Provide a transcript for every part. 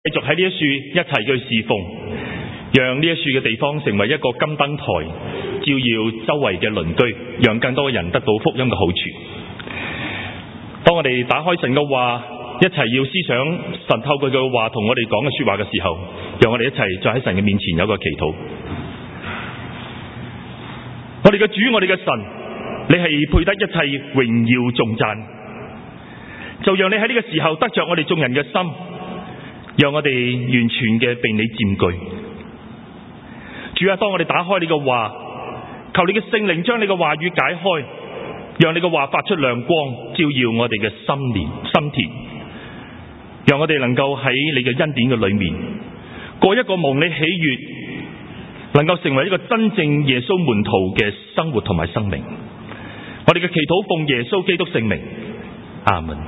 繼續喺呢一處一齊去侍奉，讓呢一處嘅地方成為一個金燈台，照耀周圍嘅鄰居，讓更多人得到福音嘅好處。當我哋打開神嘅話，一齊要思想神透過佢嘅話同我哋講嘅說話嘅時候，讓我哋一齊再喺神嘅面前有個祈禱。我哋嘅主，我哋嘅神，你係配得一切榮耀頌讚，就讓你喺呢個時候得着我哋眾人嘅心，讓我哋完全嘅被你佔據。主啊，當我哋打開你嘅話，求你嘅聖靈將你嘅話語解開，讓你嘅話發出亮光，照耀我哋嘅心田，讓我哋能夠喺你嘅恩典嘅裏面過一個蒙你喜悅，能夠成為一個真正耶穌門徒嘅生活同埋生命。我哋嘅祈禱奉耶穌基督聖名，阿門。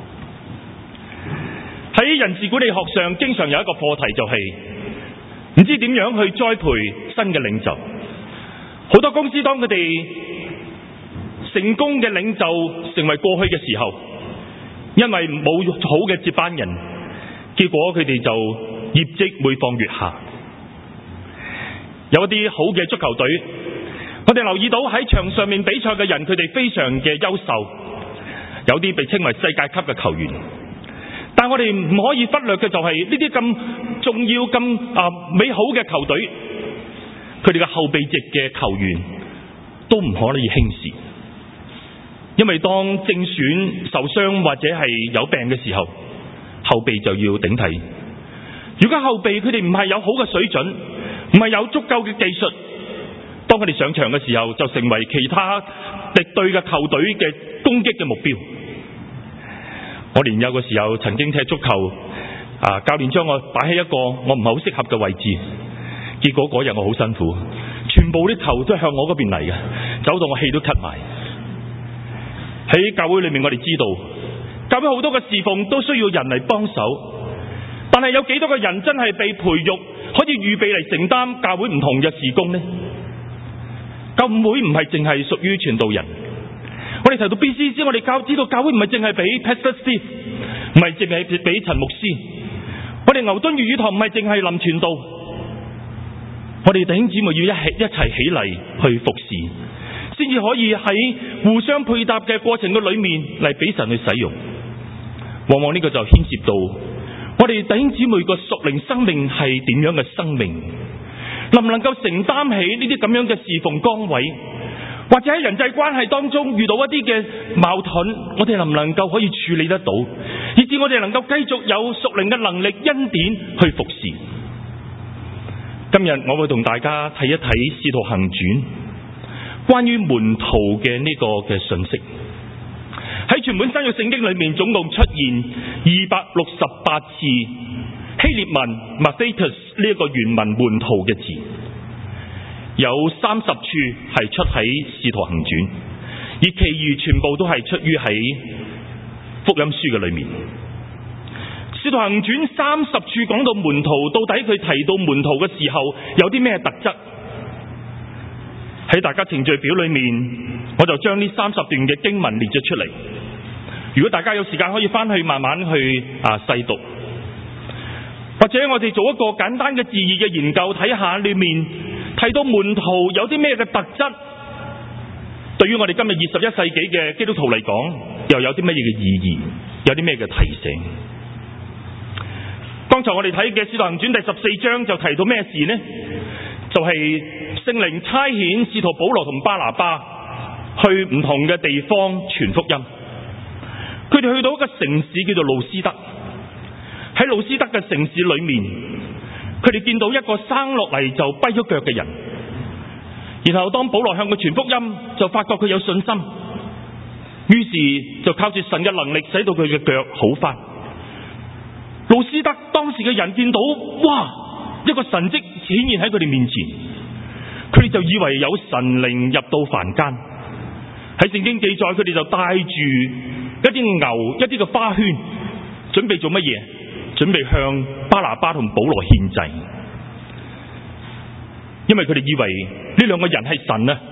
喺人事管理學上經常有一個課題，就係唔知點樣去栽培新嘅領袖。好多公司當佢哋成功嘅領袖成為過去嘅時候，因為冇好嘅接班人，結果佢哋就業績每況愈下。有一啲好嘅足球隊，我哋留意到喺場上面比賽嘅人，佢哋非常嘅優秀，有啲被稱為世界級嘅球員。但我哋唔可以忽略嘅就係呢啲咁重要、咁美好嘅球隊，佢哋嘅後備席嘅球員都唔可以輕視，因為當正選受傷或者係有病嘅時候，後備就要頂替。如果後備佢哋唔係有好嘅水準，唔係有足夠嘅技術，當佢哋上場嘅時候，就成為其他敵對嘅球隊嘅攻擊嘅目標。我年幼嘅時候曾經踢足球，教練將我擺喺一個我唔係好適合嘅位置，結果嗰日我好辛苦，全部啲球都係向我嗰邊嚟嘅，走到我氣都咳埋。喺教會裏面我哋知道，教會好多嘅侍奉都需要人嚟幫手，但係有幾多個人真係被培育可以預備嚟承擔教會唔同嘅事工呢？教會唔係淨係屬於傳道人。我哋提到 BCC， 我哋知道教會唔係淨係俾 Pastor Steve， 唔係淨係俾陳牧師。我哋牛頓粵語堂唔係淨係林傳道。我哋弟兄姊妹要一齊起嚟去服侍，先至可以喺互相配搭嘅過程嘅裏面嚟俾神去使用。往往呢個就牽涉到我哋弟兄姊妹個屬靈生命係點樣嘅生命，能唔能夠承擔起呢啲咁樣嘅侍奉崗位，或者喺人際關係當中遇到一啲嘅矛盾，我哋能唔能夠可以處理得到，以致我哋能夠繼續有屬靈嘅能力恩典去服侍。今日我會同大家睇一睇《使徒行傳》關於門徒嘅呢個嘅信息。喺全本新約聖經裏面，總共出現268次希臘文 Mathetes 呢一個原文門徒嘅字，有30處係出喺《使徒行傳》，而其餘全部都係出於喺福音書嘅裏面。《使徒行傳》30處講到門徒，到底佢提到門徒嘅時候有啲咩特質？喺大家程序表裏面，我就將呢30段嘅經文列咗出嚟。如果大家有時間可以翻去慢慢去細讀，或者我哋做一個簡單嘅字義嘅研究，睇下裏面提到門徒有啲咩嘅特質，對於我哋今日21世紀嘅基督徒嚟講，又有啲乜嘢嘅意義，有啲咩嘅提醒。剛才我哋睇嘅《使徒行傳》第14章就提到咩事呢？就係聖靈差遣使徒保羅同巴拿巴去唔同嘅地方傳福音。佢哋去到一個城市叫做路斯德，喺路斯德嘅城市裏面，佢哋見到一個生落嚟就跛咗腳嘅人，然後當保羅向佢傳福音，就發覺佢有信心，於是就靠住神嘅能力使到佢嘅腳好返。路斯德當時嘅人見到，哇，一個神蹟顯現喺佢哋面前，佢哋就以為有神靈入到凡間。喺聖經記載，佢哋就帶住一啲牛、一啲嘅花圈，準備做乜嘢？準備向巴拿巴同保羅獻祭，因為佢哋以為呢兩個人係神啊。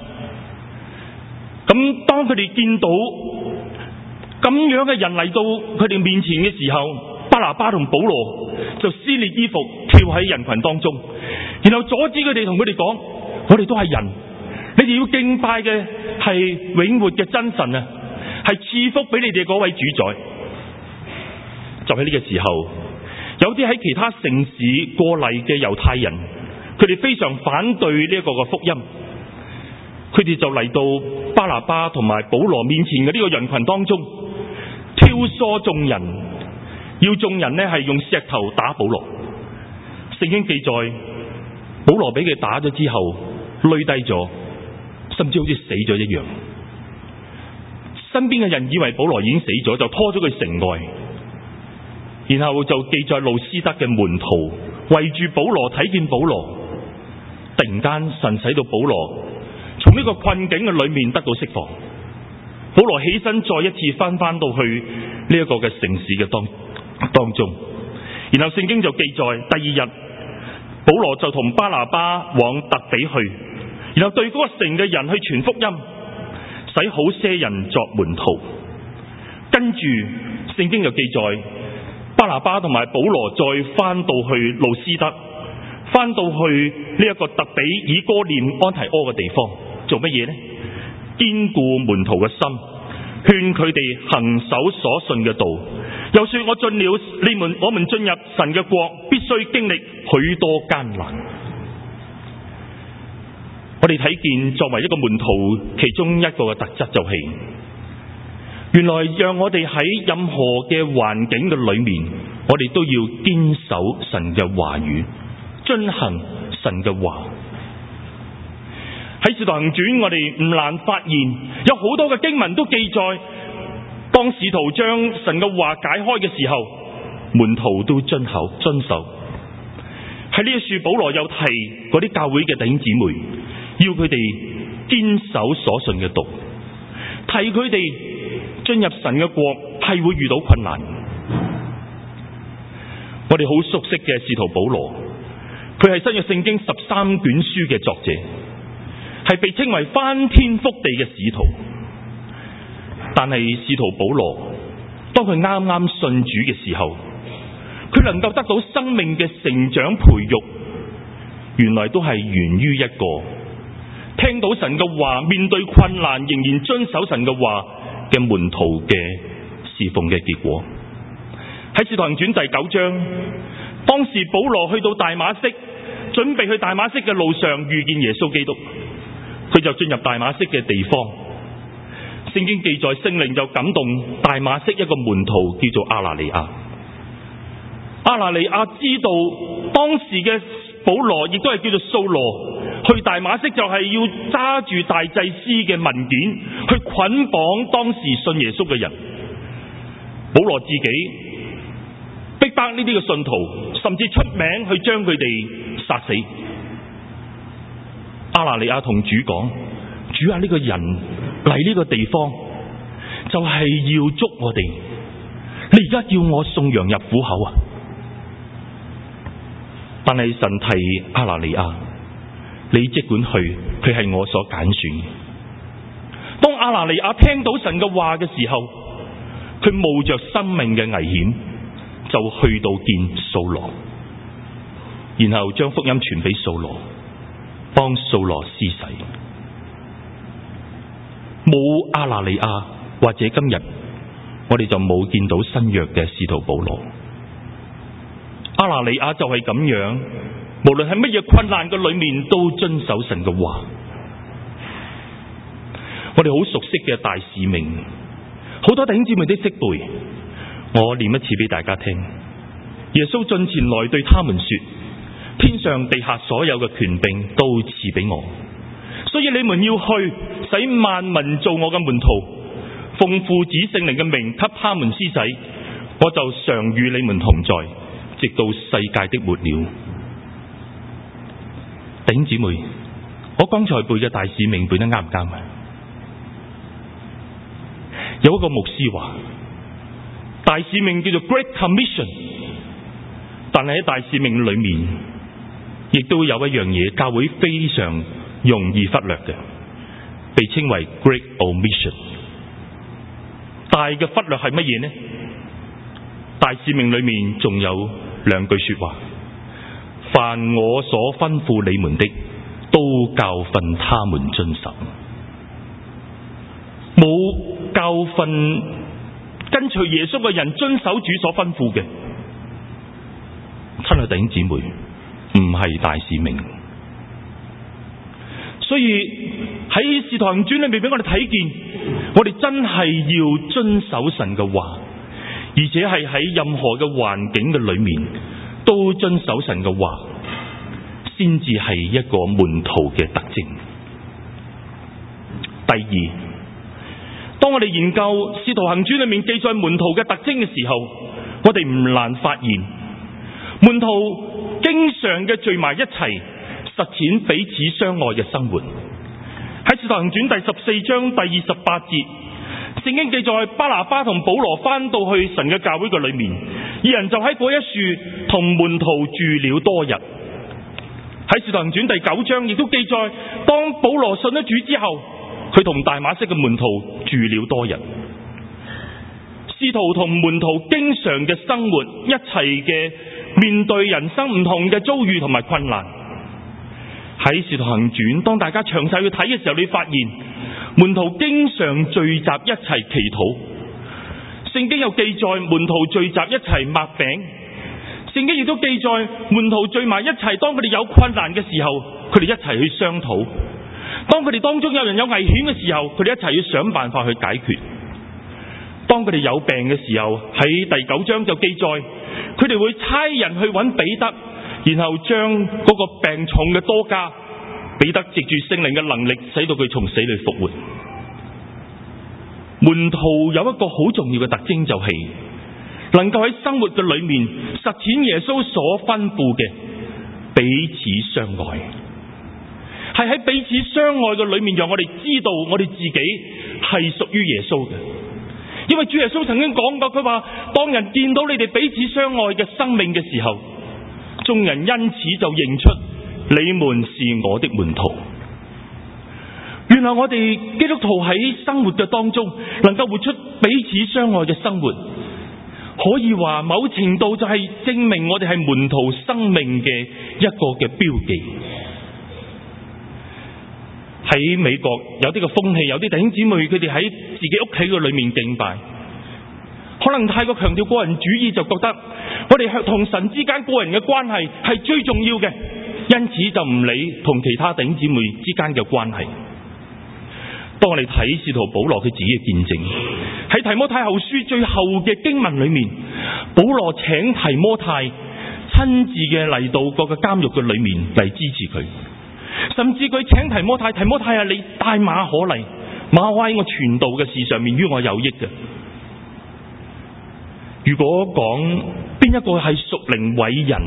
咁當佢哋見到咁樣嘅人嚟到佢哋面前嘅時候，巴拿巴同保羅就撕裂衣服跳喺人群當中，然後阻止佢哋，同佢哋講：我哋都係人，你哋要敬拜嘅係永活嘅真神啊，係賜福俾你哋嗰位主宰。就喺呢個時候，有啲喺其他城市過嚟嘅猶太人，佢哋非常反對呢一個嘅福音，佢哋就嚟到巴拿巴同埋保羅面前嘅呢個人群當中，挑唆眾人，要眾人呢係用石頭打保羅。聖經記載，保羅俾佢打咗之後累低咗，甚至好似死咗一樣。身邊嘅人以為保羅已經死咗，就拖咗佢城外，然後就記載路斯德嘅門徒圍住保羅，睇見保羅，突然間神使到保羅從呢個困境嘅裏面得到釋放。保羅起身再一次翻到去呢一個嘅城市嘅當中，然後聖經就記載第二日保羅就同巴拿巴往特比去，然後對嗰個城嘅人去傳福音，使好些人作門徒。跟住聖經就記載巴拿巴同埋保羅再翻到去路斯德，翻到去呢一個特比以哥念安提阿嘅地方，做乜嘢呢？堅固門徒嘅心，勸佢哋行守所信嘅道，又說我們進入神嘅國，必須經歷許多艱難。我哋睇見作為一個門徒，其中一個嘅特質就係，原來讓我哋喺任何嘅環境嘅裏面，我哋都要堅守神嘅話語，遵行神嘅話。喺《使徒行傳》，我哋唔難發現有好多嘅經文都記載，當使徒將神嘅話解開嘅時候，門徒都遵守。喺呢一處，保羅有提嗰啲教會嘅弟兄姊妹，要佢哋堅守所信嘅道，提佢哋進入神嘅國係會遇到困難。我哋好熟悉嘅使徒保羅，佢係新約聖經13卷書嘅作者，係被稱為翻天覆地嘅使徒。但係使徒保羅當佢啱啱信主嘅時候，佢能夠得到生命嘅成長培育，原來都係源於一個聽到神嘅話，面對困難仍然遵守神嘅話嘅門徒嘅侍奉嘅結果。喺使徒行傳第9章，當時保羅去到大馬色，準備去大馬色嘅路上遇見耶穌基督，佢就進入大馬色嘅地方。聖經記載聖靈就感動大馬色一個門徒叫做亞拿尼亞。亞拿尼亞知道當時嘅保羅亦都係叫做掃羅，去大馬色就係要揸住大祭司嘅文件去捆綁當時信耶穌嘅人。保羅自己逼迫呢啲嘅信徒，甚至出名去將佢哋殺死。亞拿尼亞同主講：主啊，呢個人嚟呢個地方就係要捉我哋，你而家叫我送羊入虎口啊！但係神提亞拿尼亞，你即管去，佢係我所揀選。當亞拿尼亞聽到神嘅話嘅時候，佢冒着生命嘅危險就去到見掃羅，然後將福音傳俾掃羅，幫掃羅施洗。冇亞拿尼亞，或者今日我哋就冇見到新約嘅使徒保羅。亞拿尼亞就係咁樣，無論係乜嘢困難嘅裏面都遵守神嘅話。我哋好熟悉嘅大使命，好多弟兄姊妹都識背，我念一次俾大家聽。耶穌進前來對他們說：天上地下所有嘅權柄都賜俾我，所以你們要去，使萬民做我嘅門徒，奉父子聖靈嘅名給他們施洗，我就常與你們同在，直到世界的末了。弟兄姊妹，我剛才背嘅大使命背得啱唔啱啊？有一個牧師話，大使命叫做 Great Commission， 但係喺大使命裏面，亦都有一樣嘢教會非常容易忽略嘅，被稱為 Great Omission。 大嘅忽略係乜嘢呢？大使命裏面仲有兩句說話：凡我所吩咐你們的，都教訓他們遵守。冇教訓跟隨耶穌嘅人遵守主所吩咐嘅，親愛弟兄姊妹，唔係大使命。所以喺《使徒行傳》裏面俾我哋睇見，我哋真係要遵守神嘅話，而且係喺任何嘅環境嘅裏面都遵守神嘅話，先至係一個門徒嘅特徵。第二，當我哋研究《使徒行傳》裏面記載門徒嘅特徵嘅時候，我哋唔難發現，門徒經常嘅聚埋一齊，實踐彼此相愛嘅生活。喺《使徒行傳》第14章第28節，聖經記載巴拿巴同保羅翻到去神嘅教會嘅裏面，二人就喺嗰一處同門徒住了多日。喺《使徒行傳》第9章亦都記載，當保羅信咗主之後，佢同大馬色嘅門徒住了多日。使徒同門徒經常嘅生活，一齊嘅面對人生唔同嘅遭遇同埋困難。喺《使徒行傳》，當大家詳細去睇嘅時候，你發現門徒經常聚集一齊祈禱。聖經又記載門徒聚集一齊擘餅。聖經亦都記載門徒聚埋一齊，當佢哋有困難嘅時候，佢哋一齊去商討。當佢哋當中有人有危險嘅時候，佢哋一齊去想辦法去解決。當佢哋有病嘅時候，喺第9章就記載，佢哋會差人去揾彼得，然後將嗰個病重嘅多加，彼得藉住聖靈嘅能力，使到佢從死裏復活。門徒有一個好重要嘅特徵，就係能夠喺生活嘅裏面實踐耶穌所吩咐嘅彼此相愛。係喺彼此相愛嘅裏面，讓我哋知道我哋自己係屬於耶穌嘅。因為主耶穌曾經講過，佢話當人見到你哋彼此相愛嘅生命嘅時候，眾人因此就認出你們是我的門徒。原來我哋基督徒喺生活嘅當中能夠活出彼此相愛嘅生活，可以話某程度就係證明我哋係門徒生命嘅一個嘅標記。喺美國有啲嘅風氣，有啲弟兄姊妹佢哋喺自己屋企嘅裏面敬拜，可能太過強調個人主義，就覺得我哋同神之間個人嘅關係係最重要嘅，因此就唔理同其他弟兄姊妹之間嘅關係。當我哋睇使徒保羅佢自己嘅見證，喺提摩太後書最後嘅經文裏面，保羅請提摩太親自嘅嚟到各個監獄嘅裏面嚟支持佢。甚至佢請提摩太啊，你帶馬可嚟，馬可喺我傳道嘅事上面於我有益嘅。如果講邊一個係屬靈偉人，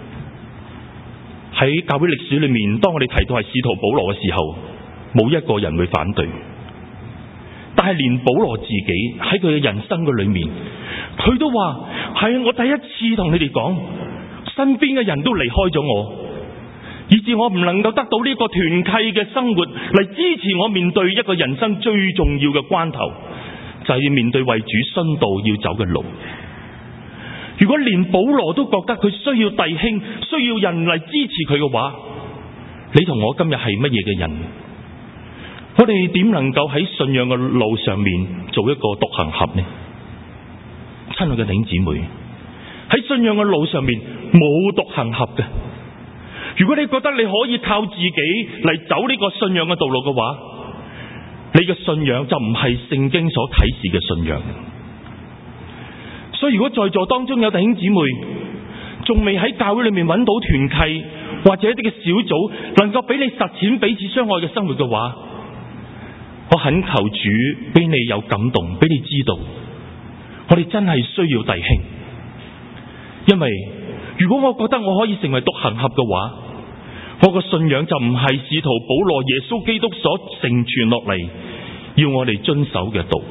喺教會歷史裏面，當我哋提到係使徒保羅嘅時候，冇一個人會反對。但係連保羅自己喺佢嘅人生嘅裏面，佢都話係我第一次同你哋講，身邊嘅人都離開咗我，以致我唔能夠得到呢個團契嘅生活嚟支持我面對一個人生最重要嘅關頭，就係面對為主殉道要走嘅路。如果連保羅都覺得佢需要弟兄，需要人嚟支持佢嘅話，你同我今日係乜嘢嘅人？我哋點能夠喺信仰嘅路上面做一個獨行俠呢？親愛嘅弟兄姊妹，喺信仰嘅路上面冇獨行俠嘅。如果你覺得你可以靠自己嚟走呢個信仰嘅道路嘅話，你嘅信仰就唔係聖經所啟示嘅信仰。所以如果在座當中有弟兄姊妹仲未喺教會裏面揾到團契或者一啲嘅小組能夠俾你實踐彼此相愛嘅生活嘅話，我懇求主俾你有感動，俾你知道我哋真係需要弟兄。因為如果我覺得我可以成為獨行俠嘅話，我個信仰就唔係使徒保羅耶穌基督所成傳落嚟要我哋遵守嘅道。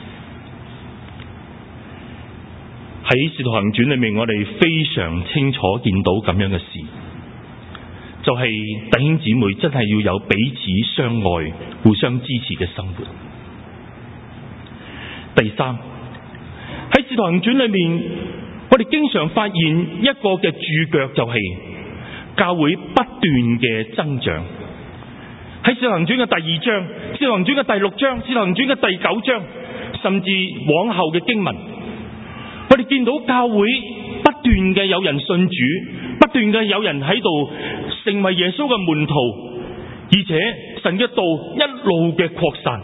喺使徒行傳裏面，我哋非常清楚見到咁樣嘅事，就係弟兄姊妹真係要有彼此相愛、互相支持嘅生活。第三，喺使徒行傳裏面， 我哋經常發現一個嘅注腳，就係教會不斷嘅增長。喺《使徒行傳》嘅第2章、《使徒行傳》嘅第6章、《使徒行傳》嘅第9章，甚至往後嘅經文，我哋見到教會不斷嘅有人信主，不斷嘅有人喺度成為耶穌嘅門徒，而且神嘅道一路嘅擴散。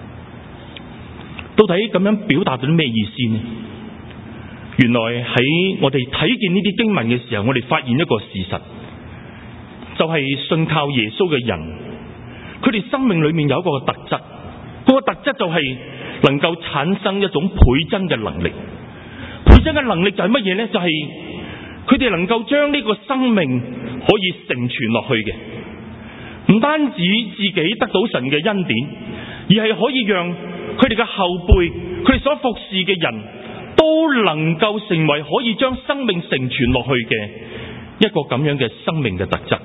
到底咁樣表達到啲咩意思呢？原來喺我哋睇見呢啲經文嘅時候，我哋發現一個事實，就係信靠耶穌嘅人，佢哋生命裏面有一個特質，嗰個特質就係能夠產生一種倍增嘅能力。倍增嘅能力就係乜嘢呢？就係佢哋能夠將呢個生命可以承傳落去嘅，唔單止自己得到神嘅恩典，而係可以讓佢哋嘅後輩，佢哋所服侍嘅人都能夠成為可以將生命承傳落去嘅一個咁樣嘅生命嘅特質。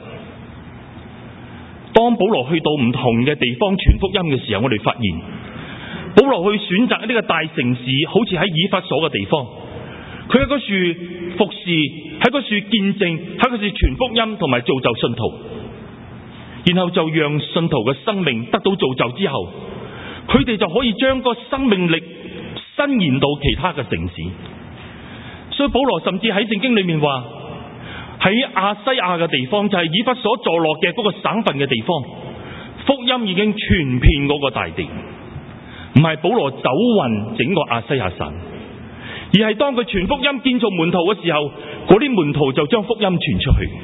當保羅去到唔同嘅地方傳福音嘅時候，我哋發現保羅去選擇呢個大城市，好似喺以弗所嘅地方，佢喺嗰處服侍，喺嗰處見證，喺嗰處傳福音同埋造就信徒，然後就讓信徒嘅生命得到造就之後，佢哋就可以將個生命力伸延到其他嘅城市。所以保羅甚至喺聖經裏面話，喺亞西亞嘅地方，就係以弗所坐落嘅嗰個省份嘅地方，福音已經傳遍嗰個大地。唔係保羅走勻整個亞西亞省，而係當佢傳福音建造門徒嘅時候，嗰啲門徒就將福音傳出去，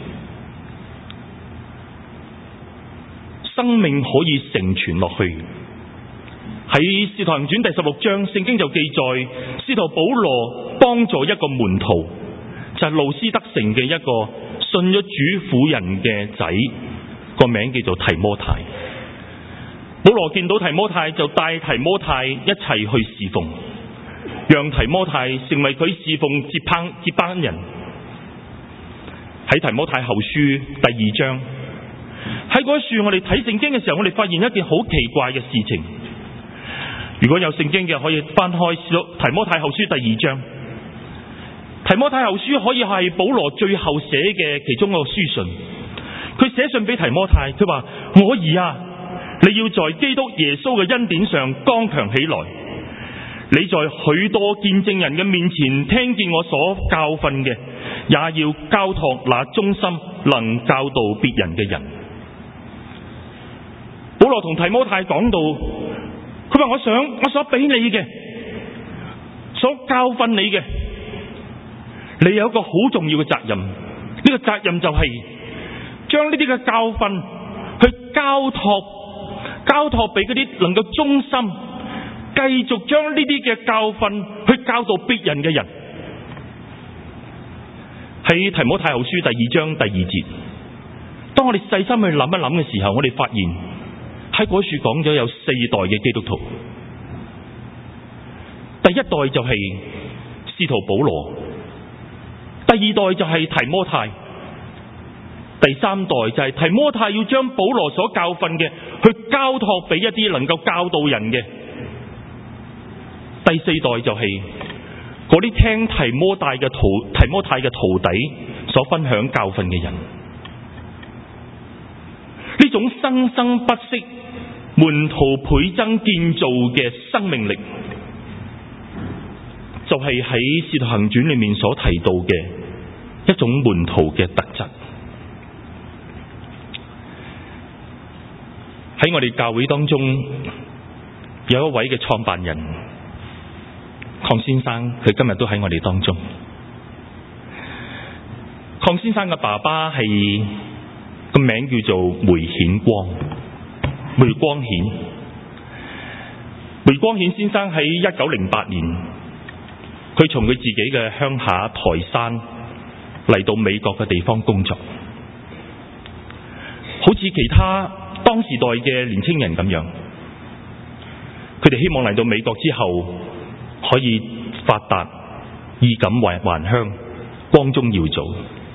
生命可以承傳落去。喺《使徒行傳》第16章，聖經就記載使徒保羅幫助一個門徒，就係路斯德城嘅一個信咗主婦人嘅仔，個名叫做提摩太。保羅見到提摩太，就帶提摩太一齊去侍奉，讓提摩太成為佢侍奉接班人。喺提摩太後書第2章，喺嗰處我哋睇聖經嘅時候，我哋發現一件好奇怪嘅事情。如果有聖經嘅，可以翻開提摩太後書第2章。提摩太後書可以係保羅最後寫嘅其中一個書信。佢寫信俾提摩太，佢話：我兒啊，你要在基督耶穌嘅恩典上剛強起來。你在許多見證人嘅面前聽見我所教訓嘅，也要交託那忠心能教導別人嘅人。保羅同提摩太講到，佢話：我所俾你嘅，所教訓你嘅，你有一個好重要嘅責任。呢個責任就係將呢啲嘅教訓去交託俾嗰啲能夠忠心繼續將呢啲嘅教訓去教導別人嘅人。喺提摩太後書第2章第2節，當我哋細心去諗一諗嘅時候，我哋發現喺嗰處講咗有4代嘅基督徒。第一代就係使徒保羅，第2代就係提摩太，第3代就係提摩太要將保羅所教訓嘅去交託俾一啲能夠教導人嘅。第4代就係嗰啲聽提摩太嘅徒弟所分享教訓嘅人。呢種生生不息、門徒倍增建造嘅生命力，就係喺《使徒行傳》裏面所提到嘅一種門徒嘅特質。喺我哋教會當中，有一位嘅創辦人鄺先生，佢今日都喺我哋當中。鄺先生嘅爸爸係個名叫做梅顯光，梅光顯。梅光顯先生喺1908年，佢從佢自己嘅鄉下台山嚟到美國嘅地方工作，好似其他當時代嘅年青人咁樣，佢哋希望嚟到美國之後可以發達，衣錦還鄉，光宗耀祖。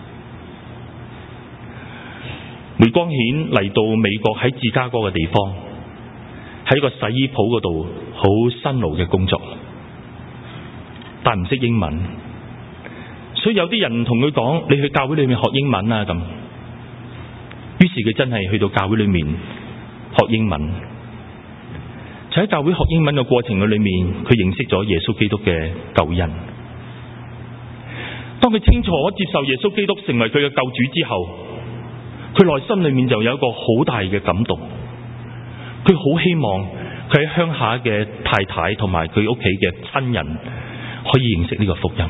梅光顯嚟到美國喺芝加哥嘅地方，喺個洗衣鋪嗰度好辛勞嘅工作，但唔識英文， 所以有啲人同佢講，你去教會裏面學英文啊咁。於是佢真係去到教會裏面學英文。就喺教會學英文嘅過程嘅裏面，佢認識咗耶穌基督嘅救恩。當佢清楚接受耶穌基督成為佢嘅救主之後，佢內心裏面就有一個好大嘅感動。佢好希望佢喺鄉下嘅太太同埋佢屋企嘅親人可以認識呢個福音。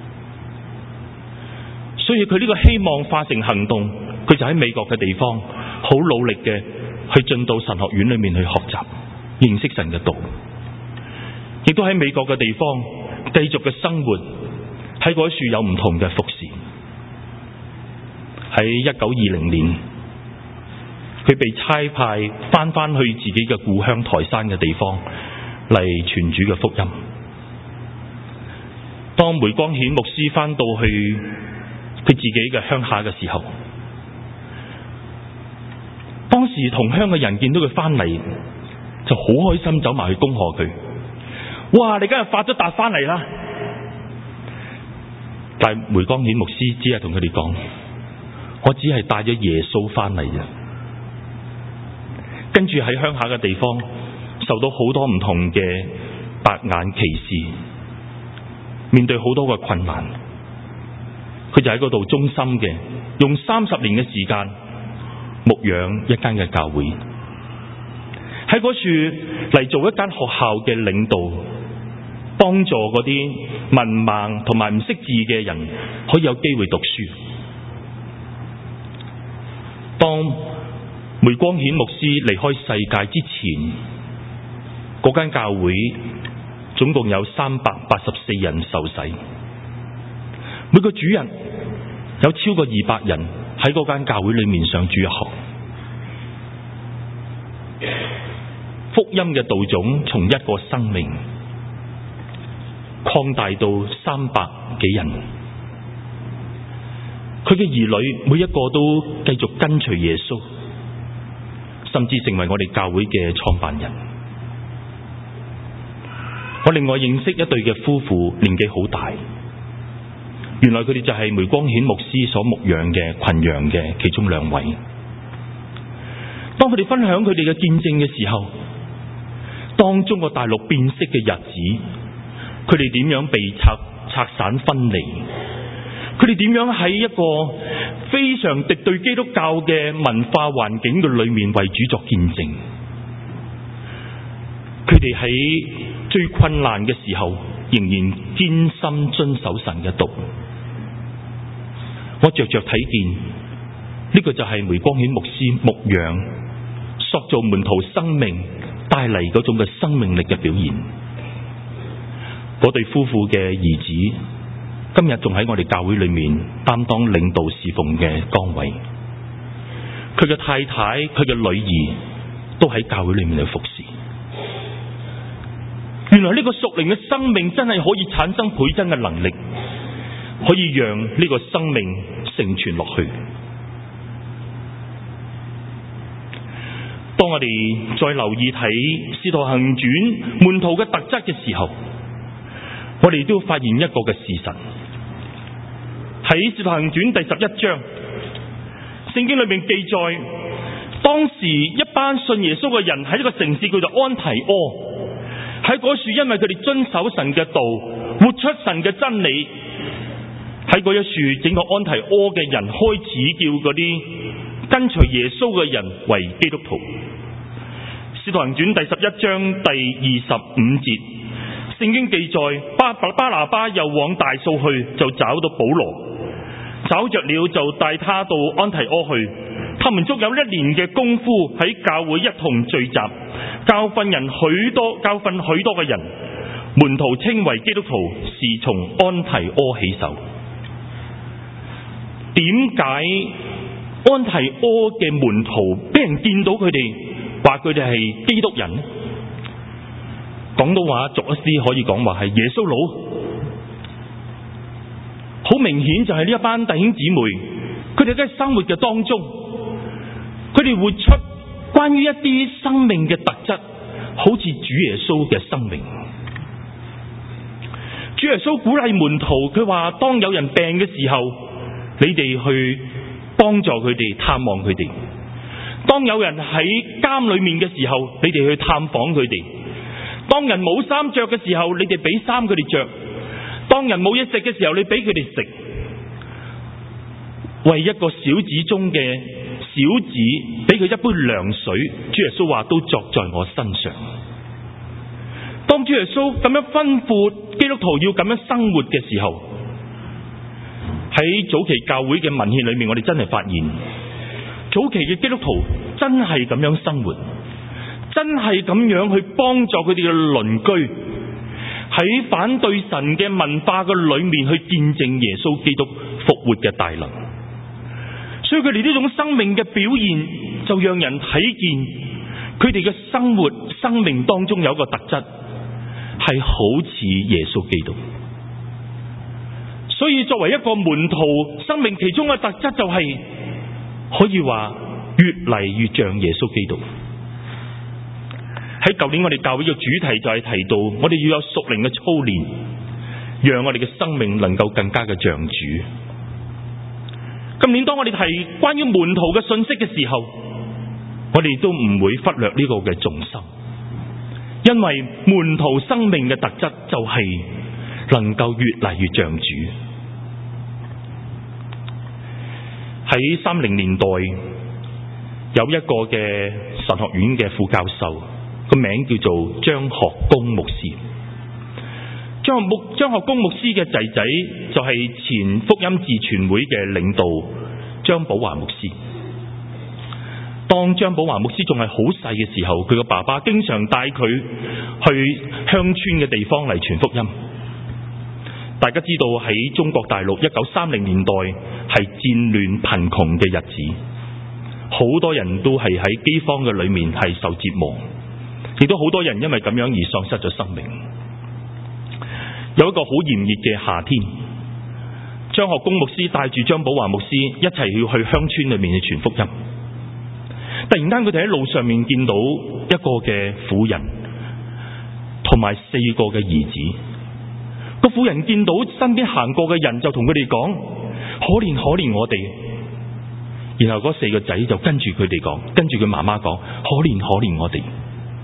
所以佢呢個希望化成行動，佢就喺美國嘅地方好努力嘅去進到神學院裏面去學習認識神嘅道，亦都喺美國嘅地方繼續嘅生活，喺嗰處有唔同嘅服侍。喺1920年，佢被差派翻去自己嘅故鄉台山嘅地方嚟傳主嘅福音。當梅光顯牧師翻到去佢自己嘅鄉下嘅時候，當時同鄉嘅人見到佢翻嚟，就好開心走埋去恭賀佢。哇！你今日發咗達翻嚟啦！但係梅光顯牧師只係同佢哋講，我只係帶咗耶穌翻嚟啫。跟住喺鄉下嘅地方受到好多唔同嘅白眼歧視，面對好多嘅困難，佢就喺嗰度忠心嘅用30年嘅時間牧養一間嘅教會，喺嗰處嚟做一間學校嘅領導，幫助嗰啲文盲同埋唔識字嘅人可以有機會讀書。當梅光顯牧師離開世界之前，嗰間教會總共有384人受洗，每個主日有超過200人喺嗰間教會裏面上主日學。福音嘅道種從一個生命擴大到300幾人，佢嘅兒女每一個都繼續跟隨耶穌，甚至成為我哋教會嘅創辦人。我另外認識一對嘅夫婦，年紀好大，原來佢哋就係梅光顯牧師所牧養嘅群羊嘅其中2位。當佢哋分享佢哋嘅見證嘅時候，當中國大陸變色嘅日子，佢哋點樣被拆散分離，佢哋點樣喺一個非常敵對基督教嘅文化環境嘅裏面為主作見證。佢哋喺最困難嘅時候仍然堅心遵守神嘅道。我着睇見呢個就係梅光顯牧師牧養塑造門徒生命帶嚟嗰種嘅生命力嘅表現。嗰對夫婦嘅兒子今日仲喺我哋教會裏面擔當領導侍奉嘅崗位，佢嘅太太佢嘅女兒都喺教會裏面去服侍。原來呢個屬靈嘅生命真係可以產生倍增嘅能力，可以讓呢個生命承傳落去。當我哋再留意睇《使徒行傳》門徒嘅特質嘅時候，我哋都發現一個嘅事實。喺《使徒行傳》第11章，聖經裏面記載，當時一班信耶穌嘅人喺一個城市叫做安提阿。喺嗰處，因為佢哋遵守神嘅道，活出神嘅真理，喺嗰一處，整個安提阿嘅人開始叫嗰啲跟隨耶穌嘅人為基督徒。使徒行傳第11章第25節，聖經記載巴拿巴又往大數去，就找到保羅，找着了就帶他到安提阿去。他們足有1年嘅功夫喺教會一同聚集，教訓許多嘅人，門徒稱為基督徒，是從安提阿起手。點解安提阿嘅門徒俾人見到佢哋話佢哋係基督人呢？廣東話俗一啲可以講話係耶穌佬。好明顯就係呢一班弟兄姊妹，佢哋喺生活嘅當中，佢哋活出關於一啲生命嘅特質，好似主耶穌嘅生命。 主耶穌鼓勵門徒，佢話當有人病嘅時候，你哋去幫助佢哋，探望佢哋；當有人喺監裏面嘅時候，你哋去探訪佢哋；當人冇衫着嘅時候，你哋俾衫佢哋着；當人冇嘢食嘅時候，你俾佢哋食。為一個小子中嘅小子，俾佢一杯涼水，主耶穌話都作在我身上。當主耶穌咁樣吩咐基督徒要咁樣生活嘅時候，喺早期教會嘅文獻裏面，我哋真係發現早期嘅基督徒真係咁樣生活，真係咁樣去幫助佢哋嘅鄰居，喺反對神嘅文化嘅裏面去見證耶穌基督復活嘅大能。所以佢哋呢種生命嘅表現，就讓人睇見佢哋嘅生命當中有一個特質，係好似耶穌基督。所以作為一個門徒，生命其中嘅特質就係可以話越嚟越像耶穌基督。喺舊年我哋教會嘅主題就係提到，我哋要有屬靈嘅操練，讓我哋嘅生命能夠更加嘅像主。今年當我哋提關於門徒嘅信息嘅時候，我哋都唔會忽略呢個嘅重心，因為門徒生命嘅特質就係能夠越嚟越像主。喺30年代有一個嘅神學院嘅副教授，個名叫做張學公牧師。張學公牧師嘅仔仔就係前福音自傳會嘅領導張寶華牧師。當張寶華牧師仲係好細嘅時候，佢個爸爸經常帶佢去鄉村嘅地方嚟傳福音。大家知道喺中國大陸1930年代係戰亂貧窮嘅日子，好多人都係喺饑荒嘅裏面係受折磨，亦都好多人因為咁樣而喪失咗生命。有一個好炎熱嘅夏天，張學公牧師帶住張寶華牧師一齊要去鄉村裏面去傳福音。突然間佢哋喺路上面見到一個嘅婦人同埋4個嘅兒子。個婦人見到身邊行過嘅人，就同佢哋講：可憐可憐我哋。然後嗰4個仔就跟住佢哋講，跟住佢媽媽講：可憐可憐我哋。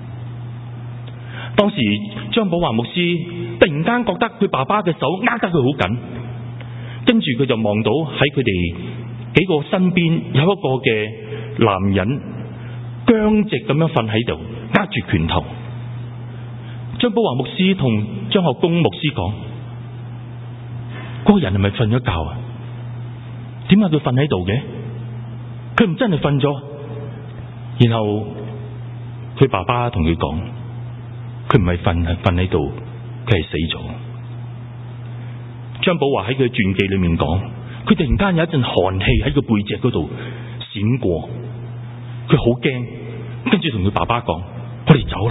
當時張寶華牧師突然間覺得佢爸爸嘅手握得佢好緊，跟住佢就望到喺佢哋幾個身邊有一個嘅男人僵直咁樣瞓喺度，握住拳頭。張寶華牧師同張學公牧師講：嗰個人係咪瞓咗覺啊？點解佢瞓喺度嘅？佢唔真係瞓咗。然後佢爸爸同佢講：佢唔係瞓，係瞓喺度，佢係死咗。張寶華喺佢傳記裏面講，佢突然間有一陣寒氣喺佢背脊嗰度閃過，佢好驚，跟住同佢爸爸講：我哋走啦。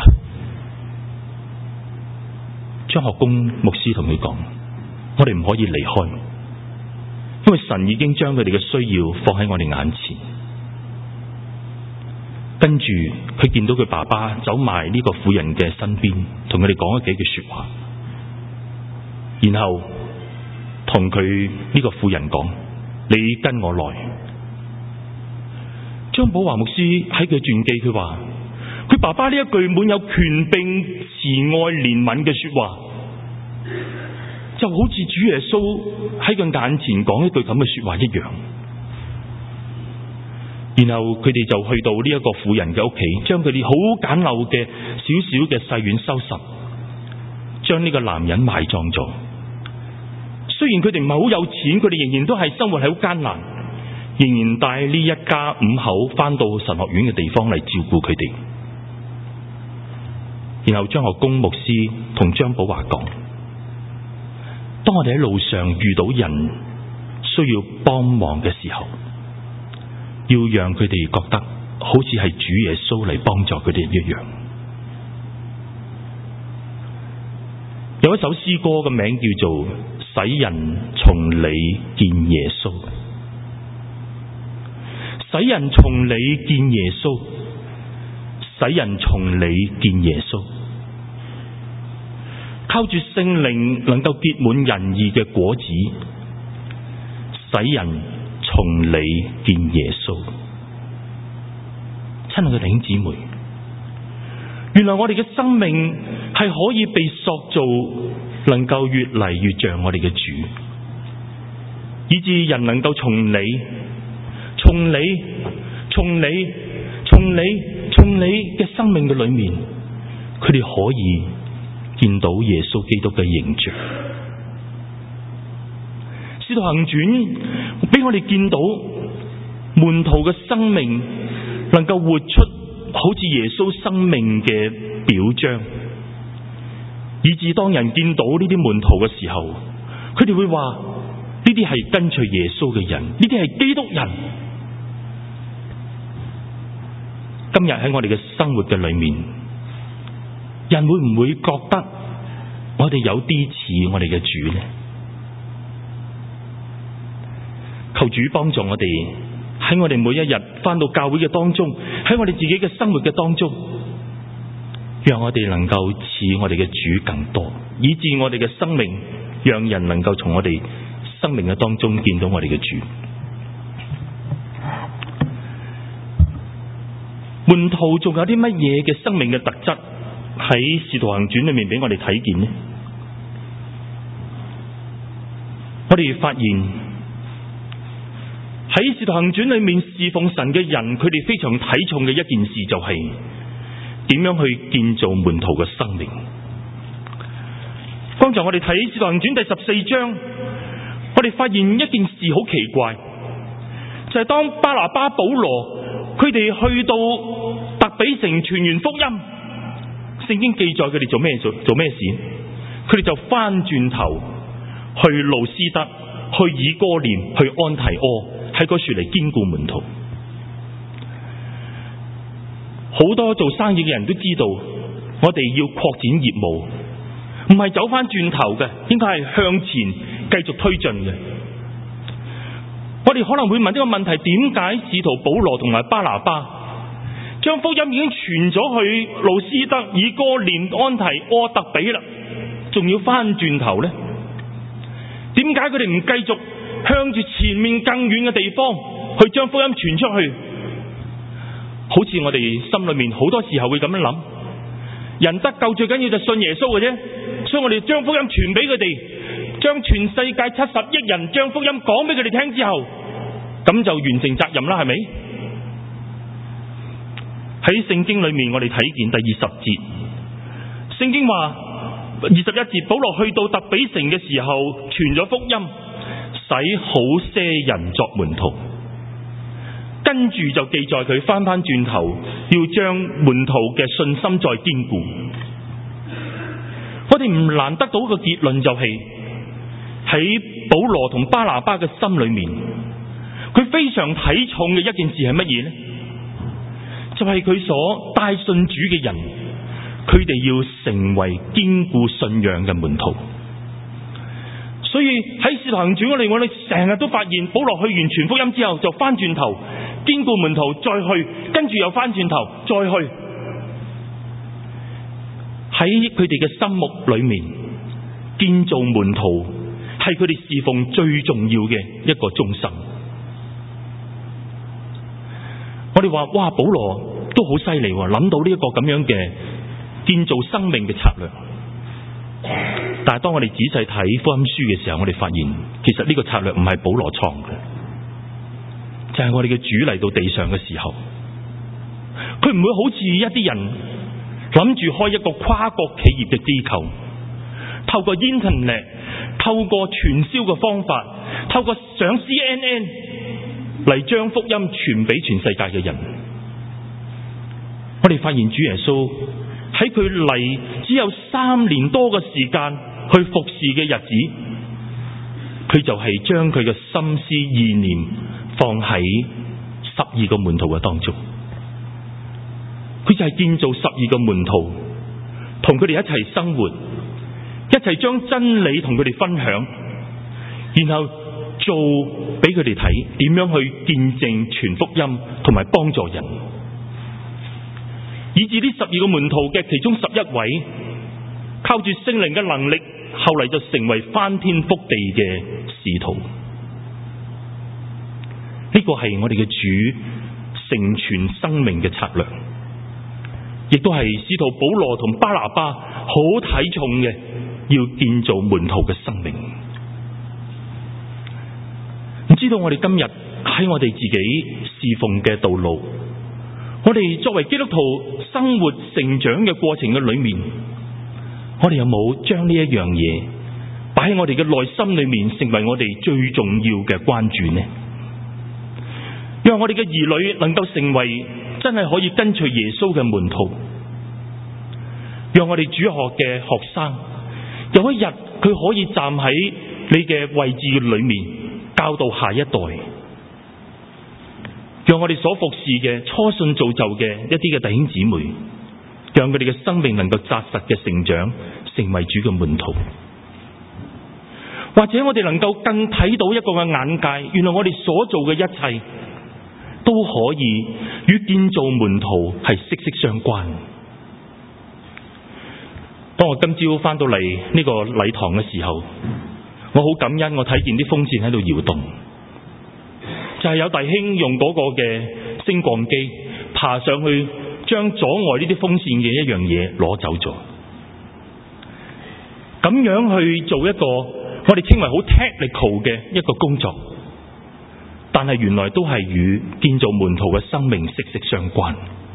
張學公牧師同佢講：我哋唔可以離開，因為神已經將佢哋嘅需要放喺我哋眼前。跟住佢見到佢爸爸走埋呢個婦人嘅身邊，同佢哋講咗幾句說話，然後同佢呢個婦人講：你跟我來。張寶華牧師喺佢傳記佢話，佢爸爸呢一句滿有權柄、慈愛、憐憫嘅說話，就好似主耶穌喺佢眼前講一句咁嘅說話一樣。然後佢哋就去到呢一個婦人嘅屋企，將佢哋好簡陋嘅少少嘅細院收拾，將呢個男人埋葬咗。雖然佢哋唔係好有錢，佢哋仍然都係生活喺好艱難，仍然帶呢一家5口翻到神學院嘅地方嚟照顧佢哋。然後張學公牧師同張寶華講：當我哋喺路上遇到人需要幫忙嘅時候，要讓佢哋覺得好似係主耶穌嚟幫助佢哋一樣。有一首詩歌嘅名叫做《使人從你見耶穌》，使人從你見耶穌，使人從你見耶穌。 靠住聖靈能夠結滿仁義嘅果子，使人從你見耶穌。親愛嘅弟兄姊妹，原來我哋嘅生命係可以被塑造，能夠越嚟越像我哋嘅主，以致人能夠從你嘅生命嘅裏面，佢哋可以見到耶穌基督嘅形象。使徒行傳俾我哋見到門徒嘅生命能夠活出好似耶穌生命嘅表彰，以致當人見到呢啲門徒嘅時候，佢哋會話呢啲係跟隨耶穌嘅人，呢啲係基督人。今日喺我哋嘅生活嘅裏面，人會唔會覺得我哋有啲似我哋嘅主呢？求主幫助我哋喺我哋每一日返到教會嘅當中，喺我哋自己嘅生活嘅當中，讓我哋能夠似我哋嘅主更多，以致我哋嘅生命讓人能夠從我哋生命嘅當中見到我哋嘅主。門徒仲有啲乜嘢嘅生命嘅特質喺使徒行傳裏面俾我哋睇見呢？我哋發現喺使徒行傳裏面侍奉神嘅人，佢哋非常睇重嘅一件事就係點樣去建造門徒嘅生命。剛才我哋睇使徒行傳第14章，我哋發現一件事好奇怪，就係當巴拿巴、保羅佢哋去到特比城傳完福音，聖經記載佢哋做咩事？佢哋就翻轉頭去路斯德、去以哥念、去安提阿，喺嗰處嚟堅固門徒。好多做生意嘅人都知道，我哋要擴展業務，唔係走翻轉頭嘅，應該係向前繼續推進嘅。我哋可能會問呢個問題：點解使徒保羅同埋巴拿巴將福音已經傳咗去路斯德、以哥念、安提阿、特比啦，仲要翻轉頭呢？點解佢哋唔繼續向住前面更遠嘅地方去將福音傳出去？好似我哋心裏面好多時候會咁樣諗，人得救最緊要就信耶穌嘅啫，所以我哋將福音傳俾佢哋，將全世界70億人將福音講俾佢哋聽之後，咁就完成責任啦，係咪？喺聖經裏面我哋睇見第20節，聖經話21節，保羅去到特比城嘅時候傳咗福音，使好些人作門徒。跟住就記載佢翻轉頭要將門徒嘅信心再堅固。我哋唔難得到個結論，就係喺保羅同巴拿巴嘅心裏面，佢非常睇重嘅一件事係乜嘢呢？就係佢所帶信主嘅人，佢哋要成為堅固信仰嘅門徒。所以喺使徒行傳我哋成日都發現，保羅去完傳福音之後就翻轉頭堅固門徒，再去跟住又翻轉頭再去。喺佢哋嘅心目裏面，建造門徒係佢哋侍奉最重要嘅一個忠心。我哋話哇，保羅都好犀利，諗到呢一個咁樣嘅建造生命嘅策略。但係當我哋仔細睇福音書嘅時候，我哋發現其實呢個策略唔係保羅創嘅，就係我哋嘅主嚟到地上嘅時候，佢唔會好似一啲人諗住開一個跨國企業嘅機構，透過 internet， 透過傳銷嘅方法，透過上 CNN 嚟將福音傳俾全世界嘅人。我哋發現主耶穌喺佢嚟只有3年多嘅時間去服侍嘅日子，佢就係將佢嘅心思意念放喺12個門徒嘅當中。佢就係建造12個門徒，同佢哋一齊生活，一齊將真理同佢哋分享，然後做俾佢哋睇點樣去見證傳福音同埋幫助人，以至呢12個門徒嘅其中11位， 靠住聖靈嘅能力，後嚟就成為翻天覆地嘅使徒。呢個係我哋嘅主成全生命嘅策略，亦都係使徒保羅同巴拿巴好睇重嘅，要建造門徒嘅生命。唔知道我哋今日喺我哋自己侍奉嘅道路，我哋作為基督徒生活成長嘅過程嘅裏面，我哋有冇將呢一樣嘢擺喺我哋嘅內心裏面，成為我哋最重要嘅關注呢？讓我哋嘅兒女能夠成為真係可以跟隨耶穌嘅門徒，讓我哋主學嘅學生有一日佢可以站喺你嘅位置裏面教導下一代，讓我哋所服侍嘅初信造就嘅一啲嘅弟兄姊妹，讓佢哋嘅生命能夠扎實嘅成長，成為主嘅門徒。或者我哋能夠更睇到一個嘅眼界，原來我哋所做嘅一切都可以與建造門徒係息息相關。當我今朝翻到嚟呢個禮堂嘅時候，我好感恩，我睇見啲風扇喺度搖動，就係有弟兄用嗰個嘅升降機爬上去，將阻礙呢啲風扇嘅一樣嘢攞走咗。咁樣去做一個我哋稱為好 technical 嘅一個工作，但係原來都係與建造門徒嘅生命息息相關。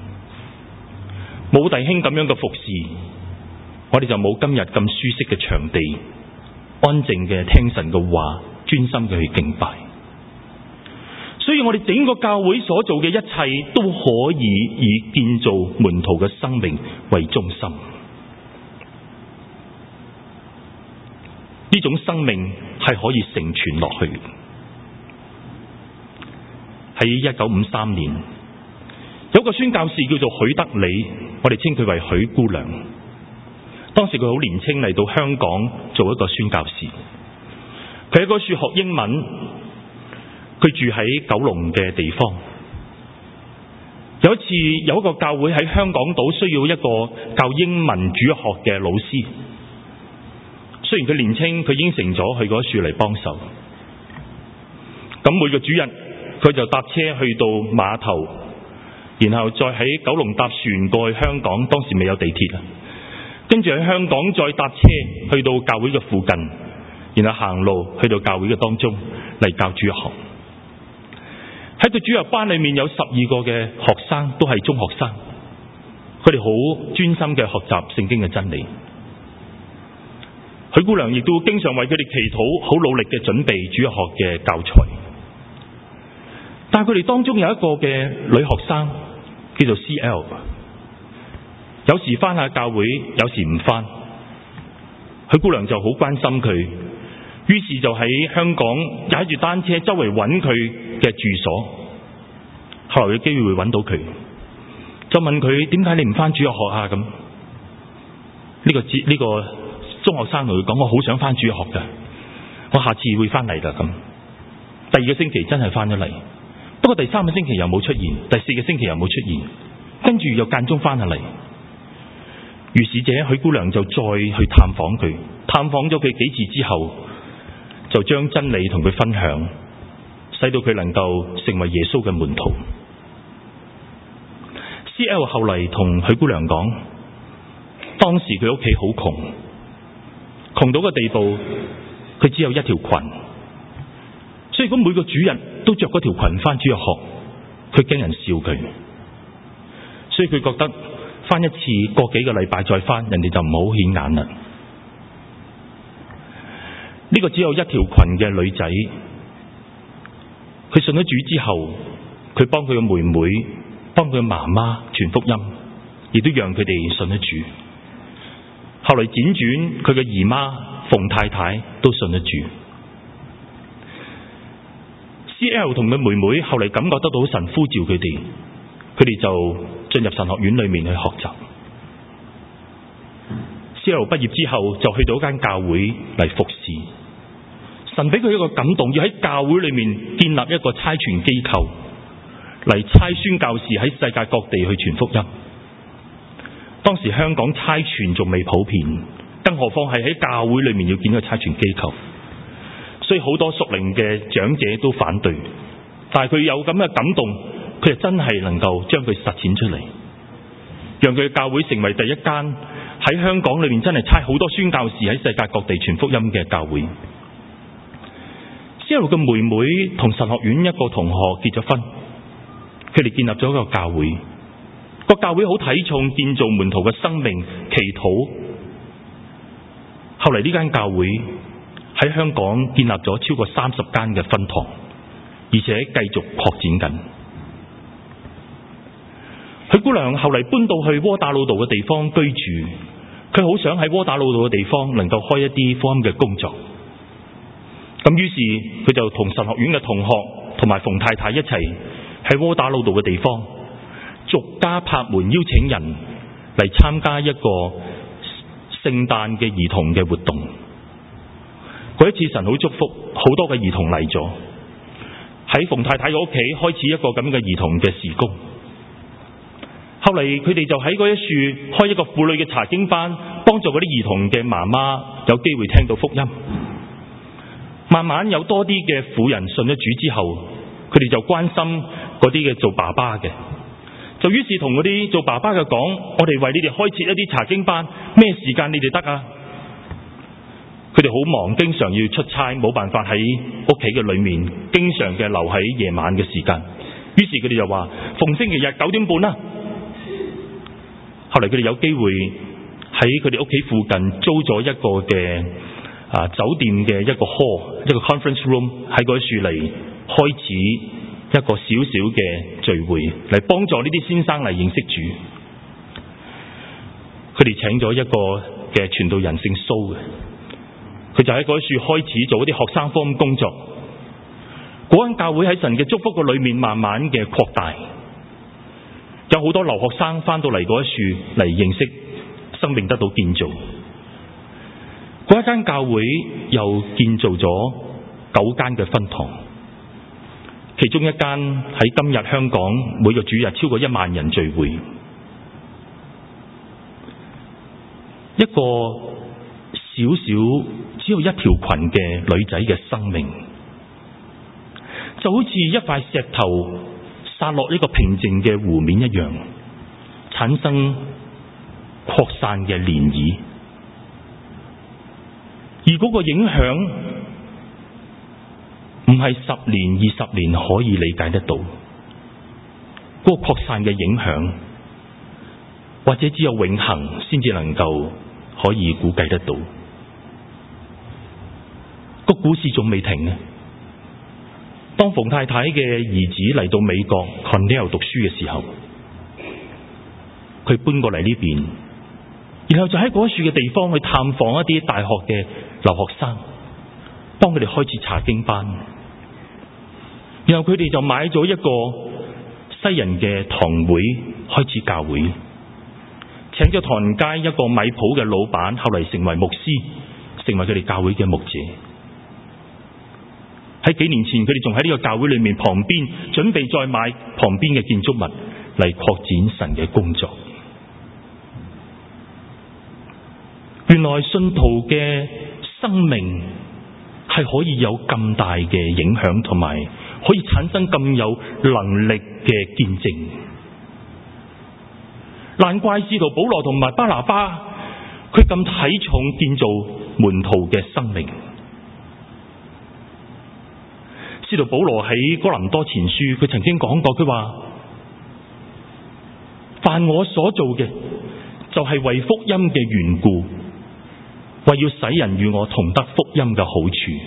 冇弟兄咁樣嘅服侍，我哋就冇今日咁舒適嘅場地，安靜嘅聽神嘅話，專心嘅去敬拜。所以我哋整個教會所做嘅一切都可以以建造門徒嘅生命為中心。呢種生命係可以承傳落去。喺1953年，有個宣教士叫做許德里，我哋稱佢為許姑娘。當時佢好年輕，嚟到香港做一個宣教士。佢喺嗰處學英文，佢住喺九龍嘅地方。有一次有一個教會喺香港島需要一個教英文主學嘅老師。雖然佢年青，佢應承咗去嗰處嚟幫手。咁每個主日佢就搭車去到碼頭，然後再喺九龍搭船過去香港，當時未有地鐵啊。跟住喺香港再搭車去到教會嘅附近，然後行路去到教會嘅當中嚟教主日學。喺佢主日班裏面有12個嘅學生都係中學生，佢哋好專心嘅學習聖經嘅真理。許姑娘亦都經常為佢哋祈禱，好努力嘅準備主日學嘅教材。但係佢哋當中有一個嘅女學生叫做 CL， 有時翻下教會，有時唔翻。許姑娘就好關心佢，於是就喺香港踩住單車周圍揾佢嘅住所。後來有機會揾到佢，就問佢點解你唔翻主日學啊？咁呢個中學生同佢講：我好想翻主日學噶，我下次會翻嚟噶。咁第2個星期真係翻咗嚟，不過第3個星期又冇出現，第4個星期又冇出現，跟住又間中翻下嚟。於是者許姑娘就再去探訪佢，探訪咗佢幾次之後，就將真理同佢分享，使到佢能夠成為耶穌嘅門徒。CL 後嚟同許姑娘講，當時佢屋企好窮，窮到個地步，佢只有一條裙，所以如果每個主日都着嗰條裙翻主日學，佢驚人笑佢，所以佢覺得翻一次過幾個禮拜再翻，人哋就唔好顯眼啦。呢個只有一條裙嘅女仔，佢信咗主之後，佢幫佢嘅妹妹，幫佢嘅媽媽傳福音，亦都讓佢哋信咗主。後來輾轉，佢嘅姨媽馮太太都信咗主。CL 同佢妹妹後嚟感覺得到神呼召佢哋，佢哋就進入神學院裏面去學習。CL 畢業之後就去到一間教會嚟服侍。神俾佢一個感動，要喺教會裏面建立一個差傳機構，嚟差宣教士喺世界各地去傳福音。當時香港差傳仲未普遍， 更何況係喺教會裏面要建一個差傳機構。所以好多屬靈嘅長者都反對，但係佢有咁嘅感動，佢就真係能夠將佢實踐出嚟，讓佢嘅教會成為第一間喺香港裏面真係差好多宣教士喺世界各地傳福音嘅教會。之後嘅妹妹同神學院一個同學結咗婚，佢哋建立咗一個教會。個教會好睇重建造門徒嘅生命祈禱。後嚟呢間教會喺香港建立咗超過30間嘅分堂，而且繼續擴展緊。許姑娘後嚟搬到去窩打老道嘅地方居住，佢好想喺窩打老道嘅地方能夠開一啲福音嘅工作。咁於是佢就同神學院嘅同學同埋馮太太一齊喺窩打老道嘅地方逐家拍門邀請人嚟參加一個聖誕嘅兒童嘅活動。嗰一次神好祝福，好多嘅兒童嚟咗，喺馮太太嘅屋企開始一個咁嘅兒童嘅事工。後嚟佢哋就喺嗰一處開一個婦女嘅查經班，幫助嗰啲兒童嘅媽媽有機會聽到福音。慢慢有多啲嘅婦人信咗主之後，佢哋就關心嗰啲嘅做爸爸嘅，就於是同嗰啲做爸爸嘅講：我哋為你哋開設一啲查經班，咩時間你哋得啊？佢哋好忙，經常要出差，冇辦法喺屋企嘅裏面，經常嘅留喺夜晚嘅時間。於是佢哋就話：逢星期日9點半啦。後嚟佢哋有機會喺佢哋屋企附近租咗一個嘅酒店嘅一個 hall， 一個 conference room， 喺嗰處嚟開始一個小小嘅聚會，嚟幫助呢啲先生嚟認識主。佢哋請咗一個嘅傳道人姓蘇嘅，佢就喺嗰處開始做一啲學生福音工作。嗰間教會喺神嘅祝福嘅裏面慢慢嘅擴大，有好多留學生翻到嚟嗰一處嚟認識生命，得到建造。嗰一間教會又建造咗9間嘅分堂，其中一間喺今日香港每個主日超過1萬人聚會。一個小小只有一條裙嘅女仔嘅生命，就好似一塊石頭灑落一個平靜嘅湖面一樣，產生擴散嘅漣漪。而嗰個影響唔係10年、20年可以理解得到，嗰個擴散嘅影響，或者只有永恆先至能夠可以估計得到。個故事仲未停呢。當馮太太嘅兒子嚟到美國 Cornell 讀書嘅時候，佢搬過嚟呢邊，然後就喺嗰處嘅地方去探訪一啲大學嘅留學生，幫佢哋開始查經班。然後佢哋就買咗一個西人嘅堂會，開始教會，請咗唐人街一個米鋪嘅老闆，後嚟成為牧師，成為佢哋教會嘅牧者。喺幾年前，佢哋仲喺呢個教會裏面旁邊準備再買旁邊嘅建築物嚟擴展神嘅工作。原來信徒嘅生命係可以有咁大嘅影響，同埋可以產生咁有能力嘅見證。難怪使徒保羅同埋巴拿巴佢咁睇重建造門徒嘅生命。使徒保羅喺哥林多前書，佢曾經講過，佢話：凡我所做嘅，就係為福音嘅緣故，為要使人與我同得福音嘅好處。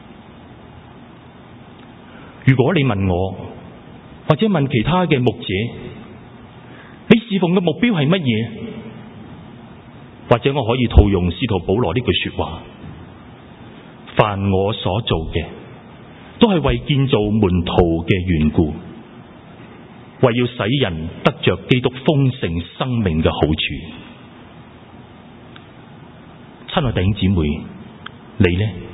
如果你問我，或者問其他嘅牧者，你侍奉嘅目標係乜嘢？或者我可以套用使徒保羅呢句說話：凡我所做嘅，都係為建造門徒嘅緣故，為要使人得着基督豐盛生命嘅好處。親愛弟兄姊妹，你呢？